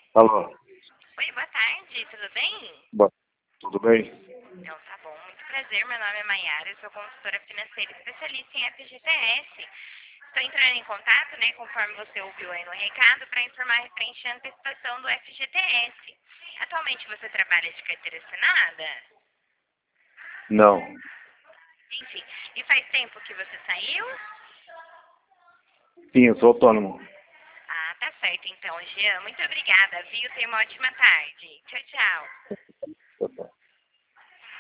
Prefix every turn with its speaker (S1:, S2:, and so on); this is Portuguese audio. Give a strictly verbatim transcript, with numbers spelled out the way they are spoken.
S1: Alô,
S2: Oi, boa tarde, tudo bem?
S1: boa- tudo bem?
S2: Então, tá bom. Muito prazer, meu nome é Maiara, eu sou consultora financeira especialista em F G T S. Estou entrando em contato, né, conforme você ouviu aí no recado, para informar referente à antecipação do F G T S. Atualmente você trabalha de carteira assinada?
S1: Não.
S2: Enfim, e faz tempo que você saiu?
S1: Sim, eu sou autônomo.
S2: Ah, tá certo então, Jean. Muito obrigada, viu? Tenha uma ótima tarde. Tchau, tchau.
S1: Tá bom.